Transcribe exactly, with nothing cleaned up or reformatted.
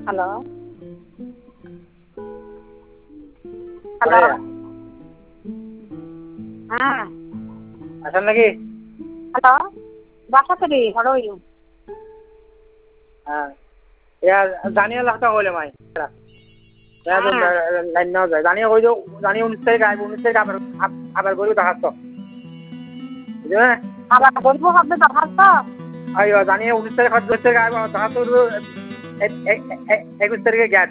Hello hello হ্যাঁ আছেন নাকি? হ্যালো বাসাতে রে হরই হ্যাঁ এয়া জানিয়ে লাখটা হইলে মাই হ্যাঁ লাইন নাও যায় জানিয়ে কই দিও জানিয়ে উনিশ তারিখ আইব উনিশ তারিখ আবার আবার গরু দেখাচ্ছ বুঝলে আবার বলবো হবে দরখাস্ত আইও জানিয়ে উনিশ তারিখ দশ তারিখ আইব দেখাচ্ছ একুশ তারিখে গিয়া